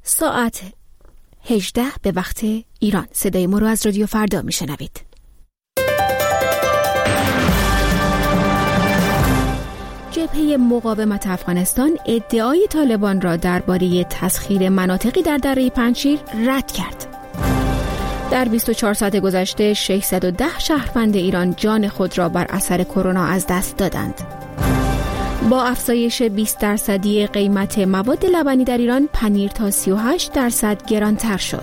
ساعت 18 به وقت ایران. صدای ما رو از رادیو فردا میشنوید. جبهه مقاومت افغانستان ادعای طالبان را درباره تسخیر مناطقی در دره پنجشیر رد کرد. در 24 ساعت گذشته 610 شهروند ایران جان خود را بر اثر کرونا از دست دادند. با افزایش 20% قیمت مواد لبنی در ایران، پنیر تا 38% گرانتر شد.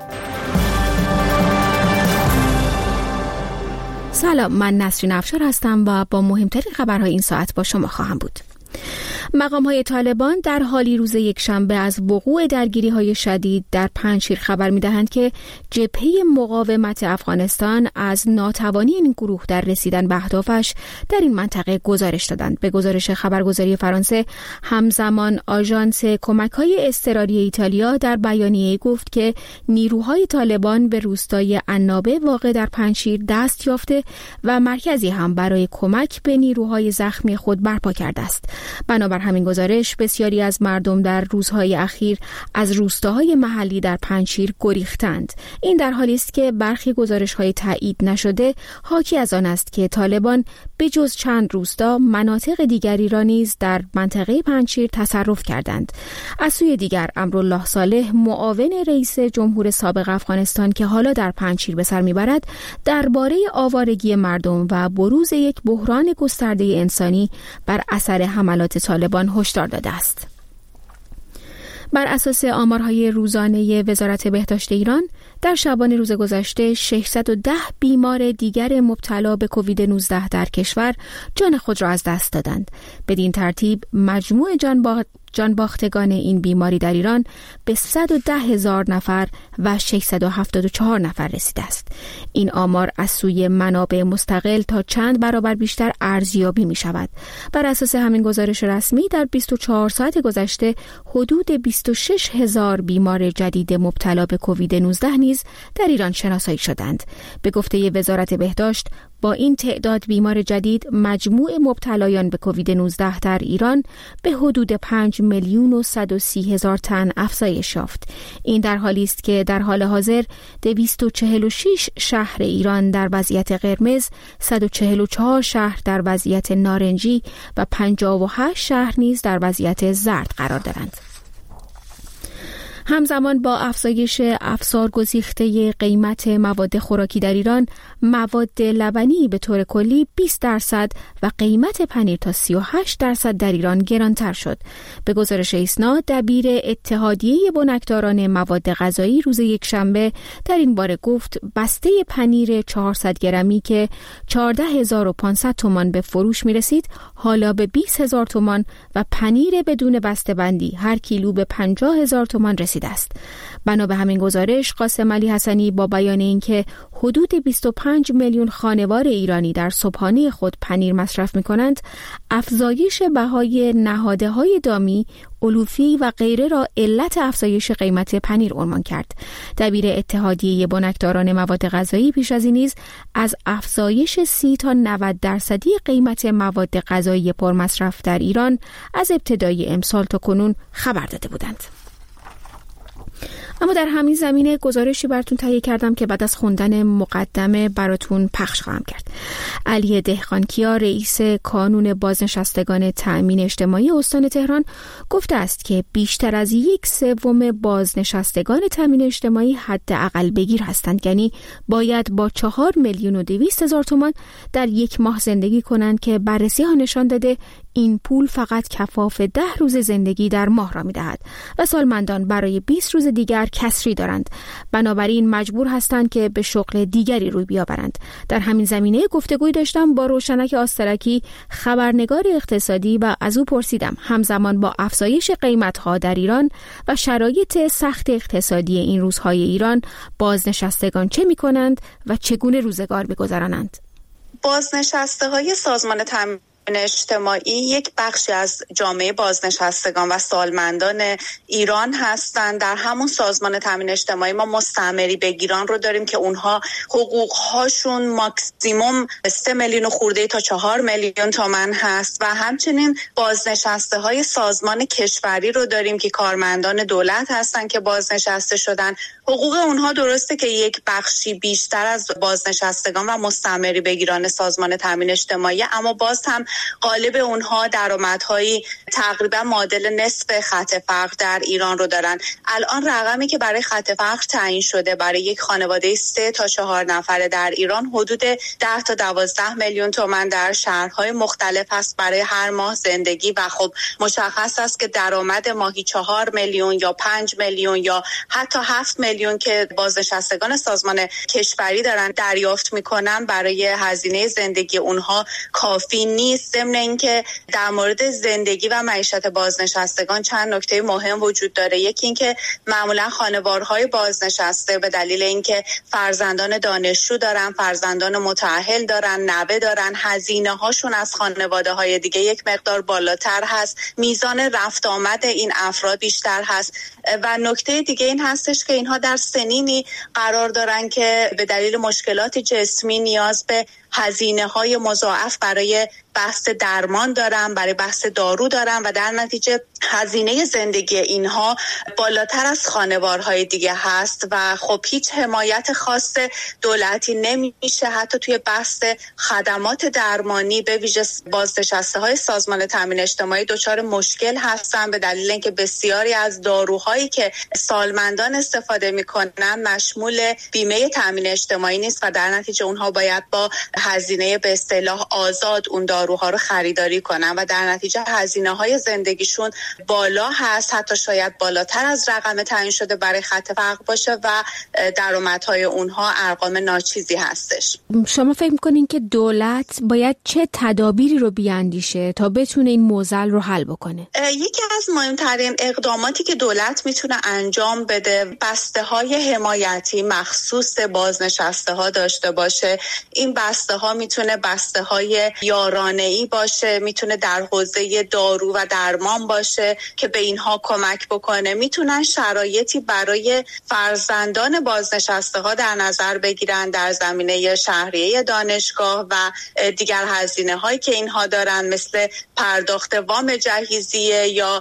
سلام، من نسرین افشار هستم و با مهمترین خبرهای این ساعت با شما خواهم بود. مقام‌های طالبان در حالی روز یکشنبه از وقوع درگیری‌های شدید در پنجشیر خبر می‌دهند که جبهه مقاومت افغانستان از ناتوانی این گروه در رسیدن به اهدافش در این منطقه گزارش دادند. به گزارش خبرگزاری فرانسه، همزمان آژانس کمک‌های اضطراری ایتالیا در بیانیه‌ای گفت که نیروهای طالبان به روستای عنابه واقع در پنجشیر دست یافته و مرکزی هم برای کمک به نیروهای زخمی خود برپا کرده است. بنابر همین گزارش، بسیاری از مردم در روزهای اخیر از روستاهای محلی در پنجشیر گریختند. این در حالی است که برخی گزارش‌های تایید نشده حاکی از آن است که طالبان به جز چند روستا مناطق دیگری را نیز در منطقه پنجشیر تصرف کردند. از سوی دیگر، امرالله صالح، معاون رئیس جمهور سابق افغانستان که حالا در پنجشیر به سر میبرد، درباره آوارگی مردم و بروز یک بحران گسترده انسانی بر اثر حملات طالبان هشدار داده است. بر اساس آمارهای روزانه وزارت بهداشت ایران، در شبانه روز گذشته 610 بیمار دیگر مبتلا به کووید 19 در کشور جان خود را از دست دادند. بدین ترتیب مجموع جانباختگان این بیماری در ایران به 110,000 نفر و 674 نفر رسیده است. این آمار از سوی منابع مستقل تا چند برابر بیشتر ارزیابی می شود. بر اساس همین گزارش رسمی، در 24 ساعت گذشته حدود 26,000 بیمار جدید مبتلا به کووید 19 نیز در ایران شناسایی شدند. به گفته وزارت بهداشت، با این تعداد بیمار جدید، مجموع مبتلایان به کووید 19 در ایران به حدود 5,130,000 تن افزایش یافت. این در حالی است که در حال حاضر 246 شهر ایران در وضعیت قرمز، 144 شهر در وضعیت نارنجی و 58 شهر نیز در وضعیت زرد قرار دارند. همزمان با افزایش افسارگسیخته قیمت مواد خوراکی در ایران، مواد لبنی به طور کلی 20% و قیمت پنیر تا 38% در ایران گرانتر شد. به گزارش ایسنا، دبیر اتحادیه بنکداران مواد غذایی روز یکشنبه در این باره گفت بسته پنیر 400 گرمی که 14,500 تومان به فروش می رسید، حالا به 20,000 تومان و پنیر بدون بسته بندی هر کیلو به 50,000 تومان رسید است. بنا به همین گزارش، قاسم علی حسنی با بیان اینکه حدود 25 میلیون خانوار ایرانی در صبحانه خود پنیر مصرف می‌کنند، افزایش بهای نهادهای دامی، علوفی و غیره را علت افزایش قیمت پنیر عنوان کرد. دبیر اتحادیه بنکداران مواد غذایی پیش از این نیز از افزایش 30 تا 90% قیمت مواد غذایی پرمصرف در ایران از ابتدای امسال تا کنون خبر داده بودند. اما در همین زمینه گزارشی براتون تهیه کردم که بعد از خوندن مقدمه براتون پخش خواهم کرد. علی دهقانکیا، رئیس کانون بازنشستگان تأمین اجتماعی استان تهران، گفته است که بیشتر از 1/3 بازنشستگان تأمین اجتماعی حداقل بگیر هستند، یعنی باید با 4,200,000 تومان در یک ماه زندگی کنند که بررسی ها نشان داده این پول فقط کفاف 10 روز زندگی در ماه را می‌دهد و سالمندان برای 20 روز دیگر کسری دارند. بنابراین مجبور هستند که به شغل دیگری روی بیاورند. در همین زمینه گفتگوی داشتم با روشنک آسترکی، خبرنگار اقتصادی، و از او پرسیدم همزمان با افزایش قیمت‌ها در ایران و شرایط سخت اقتصادی این روزهای ایران، بازنشستگان چه می‌کنند و چگونه روزگار می‌گذرانند. بازنشسته‌های سازمان تأمین اجتماعی یک بخشی از جامعه بازنشستگان و سالمندان ایران هستند. در همون سازمان تامین اجتماعی ما مستعمری بگیران رو داریم که اونها حقوق‌هاشون ماکسیموم 3 میلیون خورده تا 4 میلیون تومان هست و همچنین بازنشسته های سازمان کشوری رو داریم که کارمندان دولت هستن که بازنشسته شدن. حقوق اونها درسته که یک بخشی بیشتر از بازنشستگان و مستعمری بگیران سازمان تامین اجتماعی، اما باز هم غالب اونها درآمدهای تقریبا معادل نصف خط فقر در ایران رو دارن. الان رقمی که برای خط فقر تعیین شده برای یک خانواده 3 تا 4 نفره در ایران حدود 10 تا 12 میلیون تومان در شهرهای مختلف هست برای هر ماه زندگی و خب مشخص است که درآمد ماهی 4 میلیون یا 5 میلیون یا حتی 7 میلیون که بازنشستگان سازمان کشوری دارن دریافت میکنن برای هزینه زندگی اونها کافی نیست. ضمن اینکه در مورد زندگی و معیشت بازنشستگان چند نکته مهم وجود داره. یکی اینکه معمولا خانوارهای بازنشسته به دلیل اینکه فرزندان دانشجو دارن، فرزندان متأهل دارن، نوه دارن، هزینه هاشون از خانواده های دیگه یک مقدار بالاتر هست، میزان رفت آمد این افراد بیشتر هست و نکته دیگه این هستش که اینها در سنینی قرار دارن که به دلیل مشکلات جسمی نیاز به هزینه‌های مضاعف برای بحث درمان دارن، برای بحث دارو دارن و در نتیجه هزینه زندگی اینها بالاتر از خانوارهای دیگه هست و خب هیچ حمایت خاص دولتی نمیشه. حتی توی بحث خدمات درمانی به ویژه بازنشسته‌های سازمان تامین اجتماعی دچار مشکل هستن به دلیل اینکه بسیاری از داروهایی که سالمندان استفاده میکنن مشمول بیمه تامین اجتماعی نیست و در نتیجه اونها باید با هزینه به اصطلاح آزاد اون داروها رو خریداری کنن و در نتیجه هزینه‌های زندگیشون بالا هست، حتی شاید بالاتر از رقم تعیین شده برای خط فقر باشه و درآمدهای اونها ارقام ناچیزی هستش. شما فکر می‌کنین که دولت باید چه تدابیری رو بیاندیشه تا بتونه این معضل رو حل بکنه؟ یکی از مهمترین اقداماتی که دولت میتونه انجام بده بسته‌های حمایتی مخصوص بازنشسته‌ها داشته باشه. این بسته‌ها میتونه بسته‌های یارانه‌ای باشه، میتونه در حوزه دارو و درمان باشه که به اینها کمک بکنه. میتونن شرایطی برای فرزندان بازنشسته‌ها در نظر بگیرن در زمینه شهریه دانشگاه و دیگر هزینه‌هایی که اینها دارن مثل پرداخت وام جهیزیه یا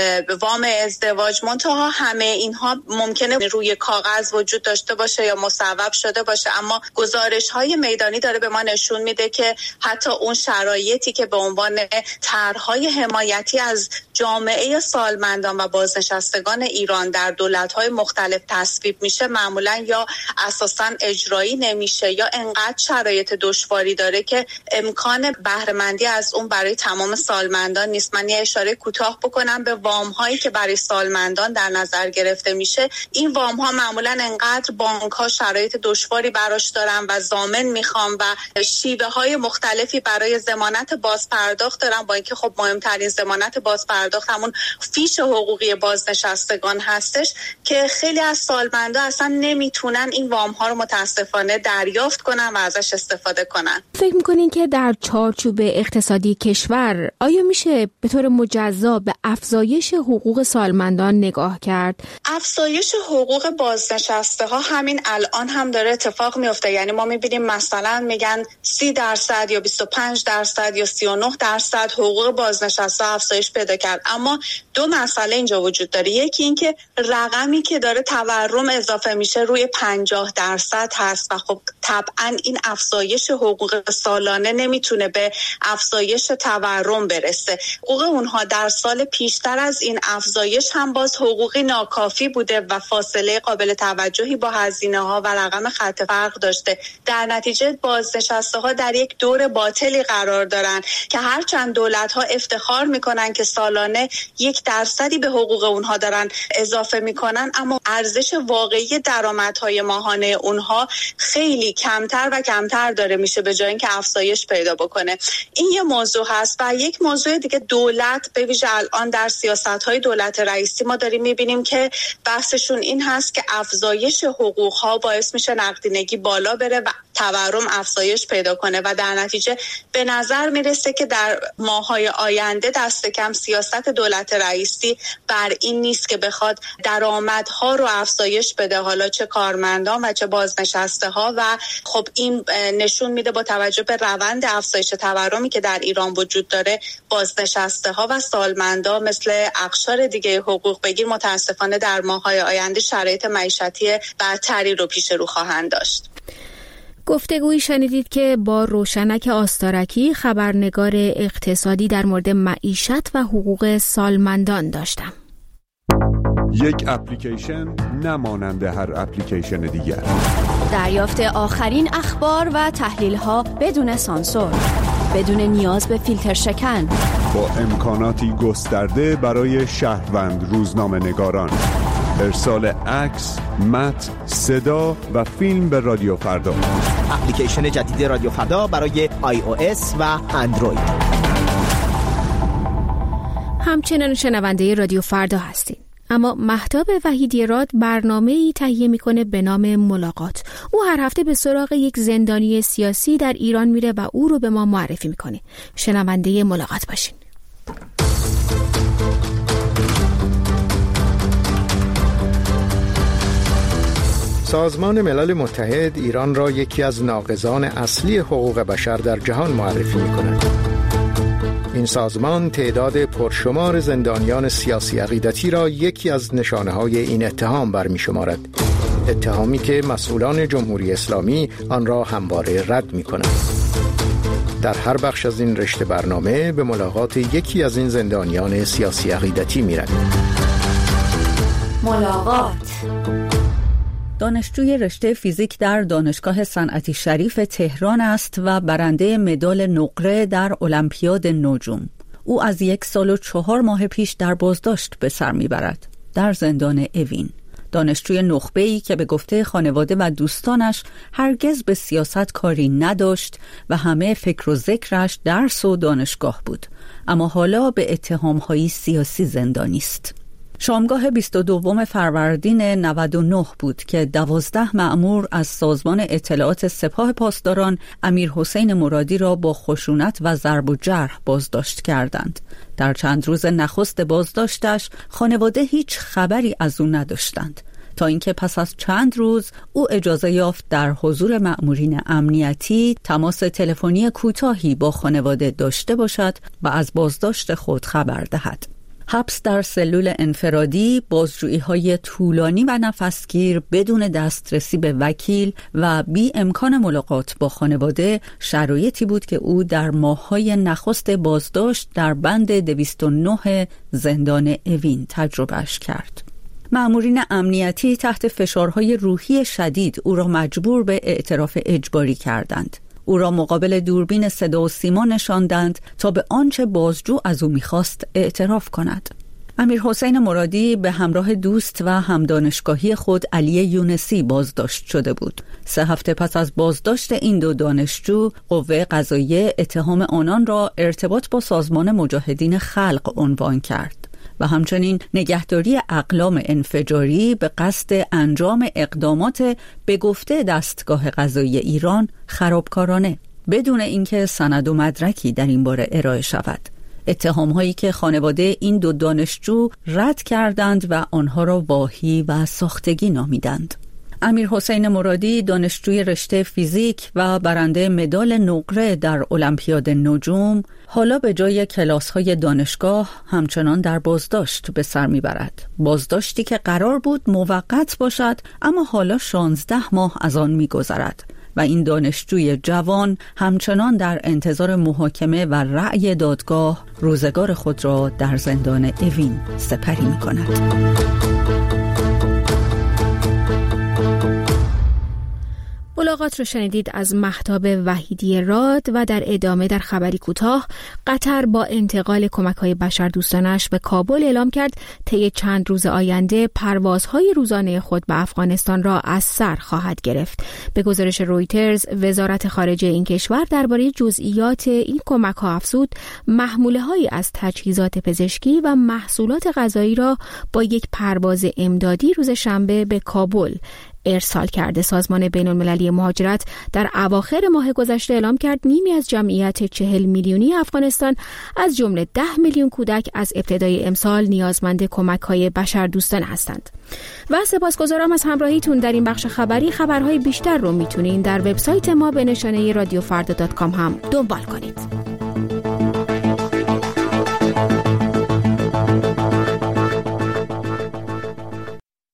وام ازدواج. منتها همه اینها ممکنه روی کاغذ وجود داشته باشه یا مصوب شده باشه، اما گزارش‌های میدانی داره به ما نشون میده که حتی اون شرایطی که به عنوان طرح‌های حمایتی از جامعه سالمندان و بازنشستگان ایران در دولت‌های مختلف تصویب میشه معمولاً یا اساساً اجرایی نمیشه یا انقدر شرایط دشواری داره که امکان بهره‌مندی از اون برای تمام سالمندان نیست. من یه اشاره کوتاه بکنم به وام‌هایی که برای سالمندان در نظر گرفته میشه. این وام‌ها معمولاً انقدر بانک‌ها شرایط دشواری براش دارن و ضامن میخوام و شیوه‌های مختلفی برای ضمانت بازپرداخت دارن، با اینکه خب مهمترین ضمانت بازپرداخت همون فیش حقوقی بازنشستگان هستش که خیلی از سالمندان اصلا نمیتونن این وام‌ها رو متاسفانه دریافت کنن و ازش استفاده کنن. فکر می‌کنین که در چارچوب اقتصادی کشور آیا میشه به طور مجزا به افزایش حقوق سالمندان نگاه کرد؟ افزایش حقوق بازنشسته‌ها همین الان هم داره اتفاق میفته. یعنی ما می‌بینیم مثلا میگن 30% یا 25% یا 39% حقوق بازنشسته افزایش پیدا کرد، اما دو مسئله اینجا وجود داره. یکی این که رقمی که داره تورم اضافه میشه روی 50% هست و خب طبعا این افزایش حقوق سالانه نمیتونه به افزایش تورم برسه. حقوق اونها در سال پیشتر از این افزایش هم باز حقوقی ناکافی بوده و فاصله قابل توجهی با هزینه‌ها و رقم خط فقر داشته. در نتیجه بازنشسته‌ها در یک دور باطلی قرار دارن که هرچند دولت‌ها افتخار میکنن که سالانه 1% به حقوق اونها دارن اضافه میکنن، اما ارزش واقعی درآمدهای ماهانه اونها خیلی کمتر و کمتر داره میشه به جای اینکه افزایش پیدا بکنه. این یه موضوع هست و یک موضوع دیگه دولت به ویژه الان در سیاست‌های دولت رئیسی ما داریم میبینیم که بحثشون این هست که افزایش حقوق‌ها باعث میشه نقدینگی بالا بره و تورم افزایش پیدا کنه و در نتیجه به نظر میرسه که در ماه‌های آینده دست کم سیاست دولت رئیسی بر این نیست که بخواد درآمدها رو افزایش بده، حالا چه کارمندان و چه بازنشسته ها. و خب این نشون میده با توجه به روند افزایش تورمی که در ایران وجود داره، بازنشسته ها و سالمندان مثل اقشار دیگه حقوق بگیر متاسفانه در ماه‌های آینده شرایط معیشتی بدتری رو پیش رو خواهند داشت. گفتگویی شنیدید که با روشنک آستارکی، خبرنگار اقتصادی، در مورد معیشت و حقوق سالمندان داشتم. یک اپلیکیشن نمانند هر اپلیکیشن دیگر. دریافت آخرین اخبار و تحلیل‌ها بدون سانسور، بدون نیاز به فیلتر شکن، با امکاناتی گسترده برای شهروند روزنامه‌نگاران. ارسال عکس، متن، صدا و فیلم به رادیو فردا. اپلیکیشن جدید رادیو فردا برای iOS و اندروید. همچنان شنونده رادیو فردا هستید. اما مهتاب وحیدی‌راد برنامه‌ای تهیه می‌کنه به نام ملاقات. او هر هفته به سراغ یک زندانی سیاسی در ایران میره و او رو به ما معرفی می‌کنه. شنونده ملاقات باشین. سازمان ملل متحد ایران را یکی از ناقضان اصلی حقوق بشر در جهان معرفی می‌کند. این سازمان تعداد پرشمار زندانیان سیاسی عقیدتی را یکی از نشانه‌های این اتهام برمی‌شمارد. اتهامی که مسئولان جمهوری اسلامی آن را همواره رد می‌کنند. در هر بخش از این رشته برنامه به ملاقات یکی از این زندانیان سیاسی عقیدتی می‌رویم. ملاقات. دانشجوی رشته فیزیک در دانشگاه صنعتی شریف تهران است و برنده مدال نقره در المپیاد نجوم. او از 1 سال و 4 ماه پیش در بازداشت به سر میبرد، در زندان اوین. دانشجوی نخبه‌ای که به گفته خانواده و دوستانش هرگز به سیاست کاری نداشت و همه فکر و ذکرش درس و دانشگاه بود، اما حالا به اتهام‌های سیاسی زندانی است. شامگاه 22 فروردین 99 بود که 12 مأمور از سازمان اطلاعات سپاه پاسداران امیرحسین مرادی را با خشونت و ضرب و جرح بازداشت کردند. در چند روز نخست بازداشتش خانواده هیچ خبری از او نداشتند، تا اینکه پس از چند روز او اجازه یافت در حضور مأمورین امنیتی تماس تلفنی کوتاهی با خانواده داشته باشد و از بازداشت خود خبر دهد. حبس در سلول انفرادی، بازجویی‌های طولانی و نفسگیر بدون دسترسی به وکیل و بی امکان ملاقات با خانواده شرایطی بود که او در ماه‌های نخست بازداشت در بند 209 زندان اوین تجربهش کرد. مأمورین امنیتی تحت فشارهای روحی شدید او را مجبور به اعتراف اجباری کردند. او را مقابل دوربین صدا و سیما نشاندند تا به آنچه بازجو از او می‌خواست اعتراف کند. امیرحسین مرادی به همراه دوست و همدانشگاهی خود علی یونسی بازداشت شده بود. 3 هفته پس از بازداشت این دو دانشجو، قوه قضاییه اتهام آنان را ارتباط با سازمان مجاهدین خلق عنوان کرد و همچنین نگهداری اقلام انفجاری به قصد انجام اقدامات به گفته دستگاه قضایی ایران خرابکارانه، بدون اینکه سند و مدرکی در این باره ارائه شود. اتهام‌هایی که خانواده این دو دانشجو رد کردند و آنها را واهی و ساختگی نامیدند. امیرحسین مرادی، دانشجوی رشته فیزیک و برنده مدال نقره در المپیاد نجوم، حالا به جای کلاس‌های دانشگاه همچنان در بازداشت به سر می‌برد. بازداشتی که قرار بود موقت باشد، اما حالا 16 ماه از آن می‌گذرد و این دانشجوی جوان همچنان در انتظار محاکمه و رأی دادگاه روزگار خود را در زندان اوین سپری می‌کند. ملاقات رو شنیدید از مهتاب وحیدی‌راد و در ادامه در خبری کوتاه، قطر با انتقال کمک‌های بشردوستانش به کابل اعلام کرد طی چند روز آینده پروازهای روزانه خود به افغانستان را از سر خواهد گرفت. به گزارش رویترز، وزارت خارجه این کشور درباره جزئیات این کمک‌ها افزود محموله‌هایی از تجهیزات پزشکی و محصولات غذایی را با یک پرواز امدادی روز شنبه به کابل ارسال کرده. سازمان بین‌المللی مهاجرت در اواخر ماه گذشته اعلام کرد نیمی از جمعیت 40 میلیونی افغانستان از جمله 10 میلیون کودک از ابتدای امسال نیازمند کمک‌های بشردوستانه هستند. و سپاسگزارم از همراهیتون در این بخش خبری. خبرهای بیشتر رو میتونین در وبسایت ما به نشانه رادیوفردا.com هم دنبال کنید.